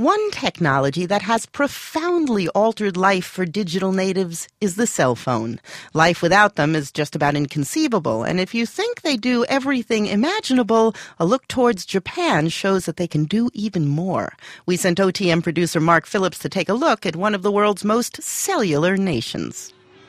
One technology that has profoundly altered life for digital natives is the cell phone. Life without them is just about inconceivable, and if you think they do everything imaginable, a look towards Japan shows that they can do even more. We sent OTM producer Mark Phillips to take a look at one of the world's most cellular nations.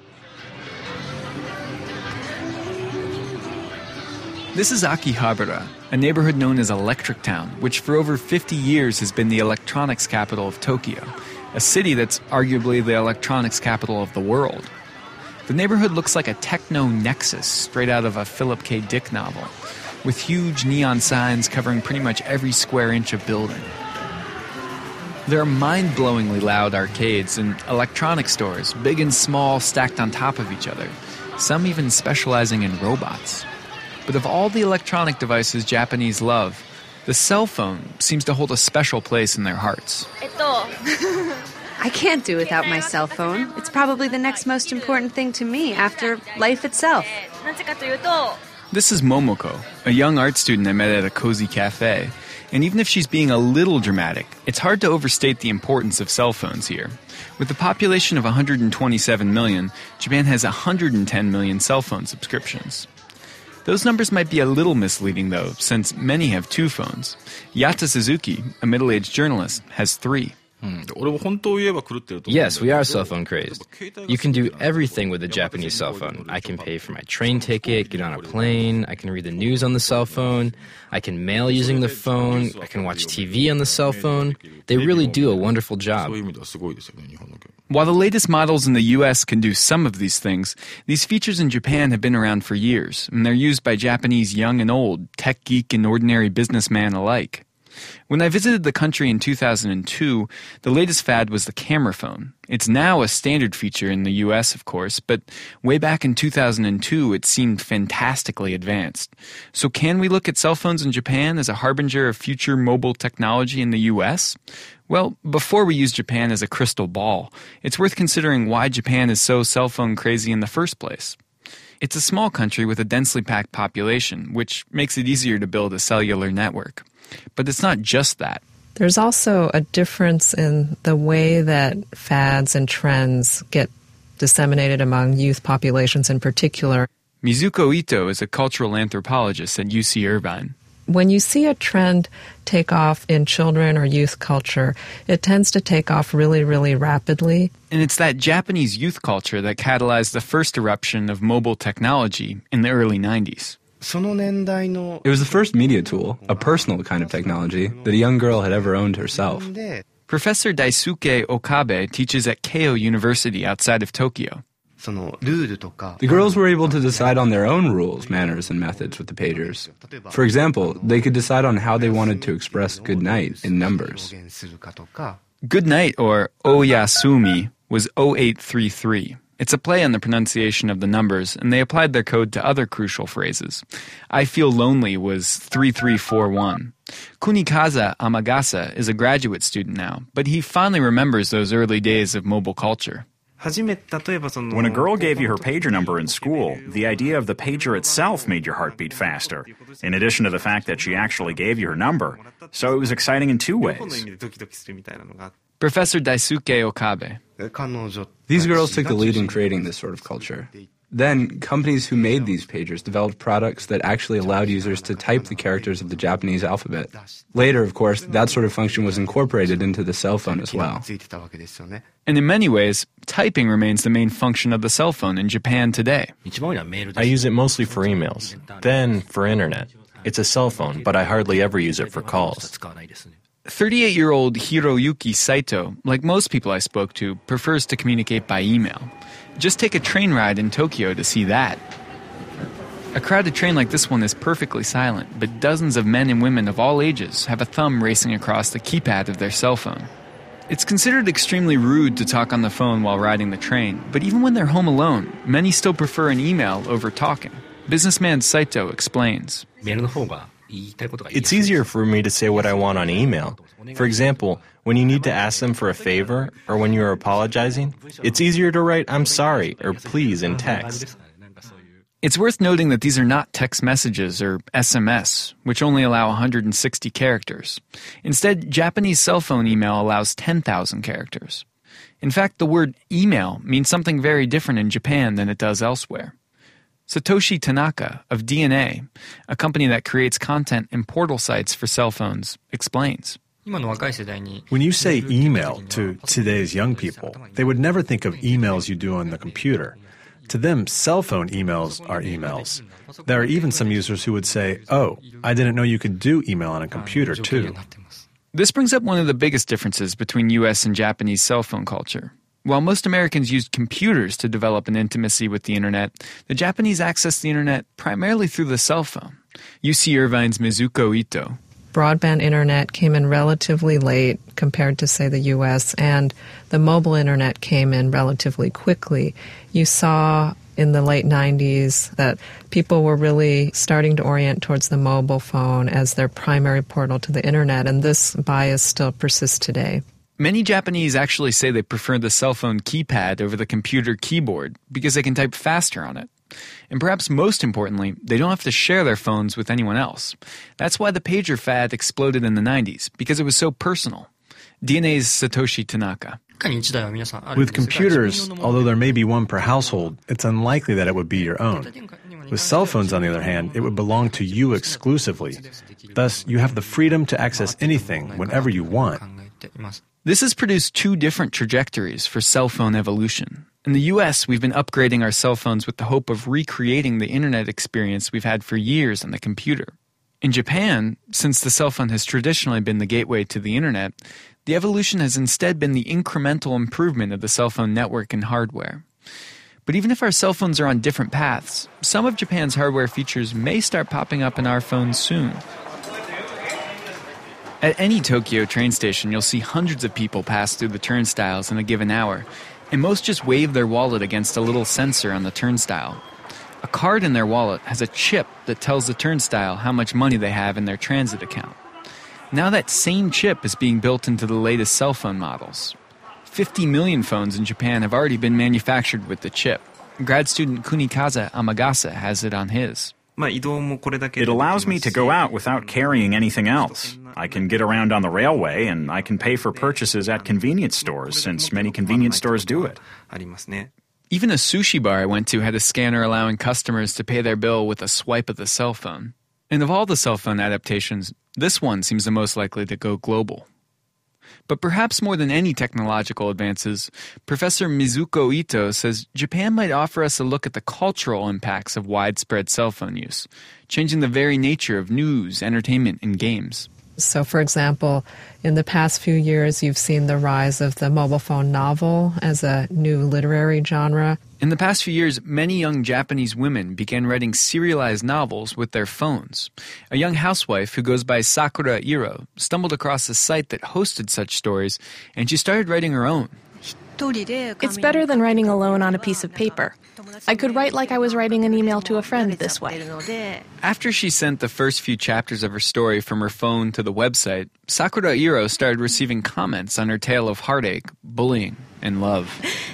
This is Akihabara, a neighborhood known as Electric Town, which for over 50 years has been the electronics capital of Tokyo, a city that's arguably the electronics capital of the world. The neighborhood looks like a techno nexus straight out of a Philip K. Dick novel, with huge neon signs covering pretty much every square inch of building. There are mind-blowingly loud arcades and electronic stores, big and small, stacked on top of each other, some even specializing in robots. But of all the electronic devices Japanese love, the cell phone seems to hold a special place in their hearts. I can't do without my cell phone. It's probably the next most important thing to me after life itself. This is Momoko, a young art student I met at a cozy cafe. And even if she's being a little dramatic, it's hard to overstate the importance of cell phones here. With a population of 127 million, Japan has 110 million cell phone subscriptions. Those numbers might be a little misleading, though, since many have two phones. Yata Suzuki, a middle-aged journalist, has three. Yes, we are cell phone crazed. You can do everything with a Japanese cell phone. I can pay for my train ticket, get on a plane, I can read the news on the cell phone, I can mail using the phone, I can watch TV on the cell phone. They really do a wonderful job. While the latest models in the US can do some of these things, these features in Japan have been around for years, and they're used by Japanese young and old, tech geek and ordinary businessman alike. When I visited the country in 2002, the latest fad was the camera phone. It's now a standard feature in the US, of course, but way back in 2002, it seemed fantastically advanced. So can we look at cell phones in Japan as a harbinger of future mobile technology in the US? Well, before we use Japan as a crystal ball, it's worth considering why Japan is so cell phone crazy in the first place. It's a small country with a densely packed population, which makes it easier to build a cellular network. But it's not just that. There's also a difference in the way that fads and trends get disseminated among youth populations in particular. Mizuko Ito is a cultural anthropologist at UC Irvine. When you see a trend take off in children or youth culture, it tends to take off really, really rapidly. And it's that Japanese youth culture that catalyzed the first eruption of mobile technology in the early 90s. It was the first media tool, a personal kind of technology, that a young girl had ever owned herself. Professor Daisuke Okabe teaches at Keio University outside of Tokyo. The girls were able to decide on their own rules, manners, and methods with the pagers. For example, they could decide on how they wanted to express good night in numbers. Good night, or oyasumi, was 0833. It's a play on the pronunciation of the numbers, and they applied their code to other crucial phrases. I feel lonely was 3341. Kunikaza Amagasa is a graduate student now, but he fondly remembers those early days of mobile culture. When a girl gave you her pager number in school, the idea of the pager itself made your heart beat faster, in addition to the fact that she actually gave you her number. So it was exciting in two ways. Professor Daisuke Okabe. These girls took the lead in creating this sort of culture. Then, companies who made these pagers developed products that actually allowed users to type the characters of the Japanese alphabet. Later, of course, that sort of function was incorporated into the cell phone as well. And in many ways, typing remains the main function of the cell phone in Japan today. I use it mostly for emails, then for internet. It's a cell phone, but I hardly ever use it for calls. 38-year-old Hiroyuki Saito, like most people I spoke to, prefers to communicate by email. Just take a train ride in Tokyo to see that. A crowded train like this one is perfectly silent, but dozens of men and women of all ages have a thumb racing across the keypad of their cell phone. It's considered extremely rude to talk on the phone while riding the train, but even when they're home alone, many still prefer an email over talking. Businessman Saito explains. It's easier for me to say what I want on email. For example, when you need to ask them for a favor or when you're apologizing, it's easier to write "I'm sorry" or "please" in text. It's worth noting that these are not text messages or SMS, which only allow 160 characters. Instead, Japanese cell phone email allows 10,000 characters. In fact, the word email means something very different in Japan than it does elsewhere. Satoshi Tanaka of DNA, a company that creates content and portal sites for cell phones, explains. When you say email to today's young people, they would never think of emails you do on the computer. To them, cell phone emails are emails. There are even some users who would say, "Oh, I didn't know you could do email on a computer too." This brings up one of the biggest differences between U.S. and Japanese cell phone culture. While most Americans used computers to develop an intimacy with the internet, the Japanese accessed the internet primarily through the cell phone. UC Irvine's Mizuko Ito. Broadband internet came in relatively late compared to, say, the U.S., and the mobile internet came in relatively quickly. You saw in the late 90s that people were really starting to orient towards the mobile phone as their primary portal to the internet, and this bias still persists today. Many Japanese actually say they prefer the cell phone keypad over the computer keyboard because they can type faster on it. And perhaps most importantly, they don't have to share their phones with anyone else. That's why the pager fad exploded in the 90s, because it was so personal. DNA's Satoshi Tanaka. With computers, although there may be one per household, it's unlikely that it would be your own. With cell phones, on the other hand, it would belong to you exclusively. Thus, you have the freedom to access anything whenever you want. This has produced two different trajectories for cell phone evolution. In the U.S., we've been upgrading our cell phones with the hope of recreating the internet experience we've had for years on the computer. In Japan, since the cell phone has traditionally been the gateway to the internet, the evolution has instead been the incremental improvement of the cell phone network and hardware. But even if our cell phones are on different paths, some of Japan's hardware features may start popping up in our phones soon. At any Tokyo train station, you'll see hundreds of people pass through the turnstiles in a given hour, and most just wave their wallet against a little sensor on the turnstile. A card in their wallet has a chip that tells the turnstile how much money they have in their transit account. Now that same chip is being built into the latest cell phone models. 50 million phones in Japan have already been manufactured with the chip. Grad student Kunikaze Amagasa has it on his. It allows me to go out without carrying anything else. I can get around on the railway, and I can pay for purchases at convenience stores, since many convenience stores do it. Even a sushi bar I went to had a scanner allowing customers to pay their bill with a swipe of the cell phone. And of all the cell phone adaptations, this one seems the most likely to go global. But perhaps more than any technological advances, Professor Mizuko Ito says Japan might offer us a look at the cultural impacts of widespread cell phone use, changing the very nature of news, entertainment, and games. So, for example, in the past few years, you've seen the rise of the mobile phone novel as a new literary genre. In the past few years, many young Japanese women began writing serialized novels with their phones. A young housewife who goes by Sakura Iro stumbled across a site that hosted such stories, and she started writing her own. It's better than writing alone on a piece of paper. I could write like I was writing an email to a friend this way. After she sent the first few chapters of her story from her phone to the website, Sakura Iro started receiving comments on her tale of heartache, bullying, and love.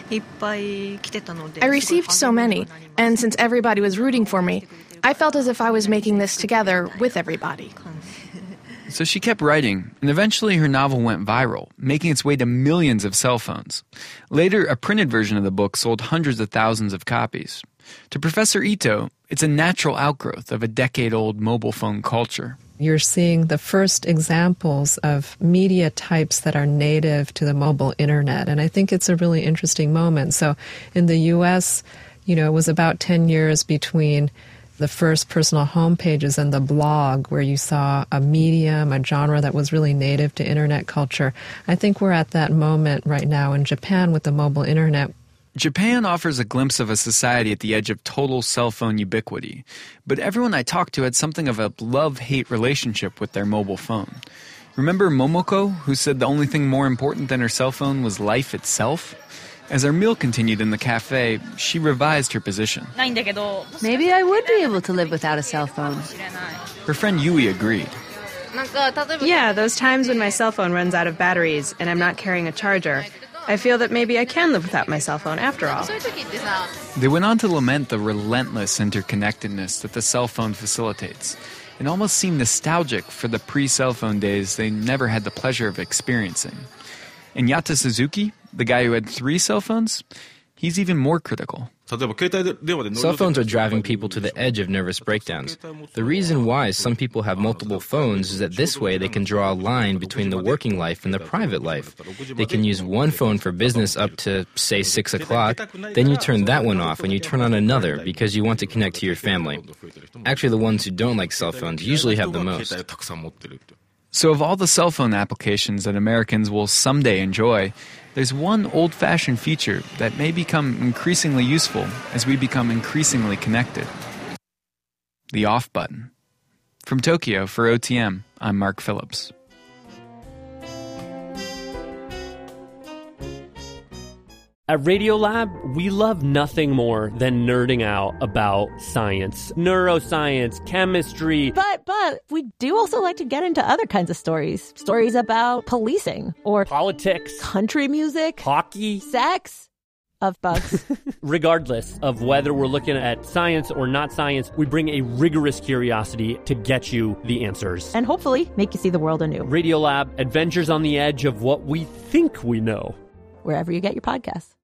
I received so many, and since everybody was rooting for me, I felt as if I was making this together with everybody. So she kept writing, and eventually her novel went viral, making its way to millions of cell phones. Later, a printed version of the book sold hundreds of thousands of copies. To Professor Ito, it's a natural outgrowth of a decade-old mobile phone culture. You're seeing the first examples of media types that are native to the mobile internet, and I think it's a really interesting moment. So in the U.S., it was about 10 years between the first personal home pages and the blog, where you saw a medium, a genre that was really native to internet culture. I think we're at that moment right now in Japan with the mobile internet. Japan offers a glimpse of a society at the edge of total cell phone ubiquity, but everyone I talked to had something of a love-hate relationship with their mobile phone. Remember Momoko, who said the only thing more important than her cell phone was life itself? As our meal continued in the cafe, she revised her position. Maybe I would be able to live without a cell phone. Her friend Yui agreed. Yeah, those times when my cell phone runs out of batteries and I'm not carrying a charger, I feel that maybe I can live without my cell phone after all. They went on to lament the relentless interconnectedness that the cell phone facilitates. It almost seemed nostalgic for the pre-cell phone days they never had the pleasure of experiencing. And Yata Suzuki, the guy who had 3 cell phones, he's even more critical. Cell phones are driving people to the edge of nervous breakdowns. The reason why some people have multiple phones is that this way they can draw a line between the working life and the private life. They can use one phone for business up to, say, 6 o'clock. Then you turn that one off and you turn on another because you want to connect to your family. Actually, the ones who don't like cell phones usually have the most. So of all the cell phone applications that Americans will someday enjoy, there's one old-fashioned feature that may become increasingly useful as we become increasingly connected. The off button. From Tokyo for OTM, I'm Mark Phillips. At Radiolab, we love nothing more than nerding out about science, neuroscience, chemistry. But we do also like to get into other kinds of stories. Stories about policing or politics, country music, hockey, sex, of bugs. Regardless of whether we're looking at science or not science, we bring a rigorous curiosity to get you the answers. And hopefully make you see the world anew. Radiolab, adventures on the edge of what we think we know. Wherever you get your podcasts.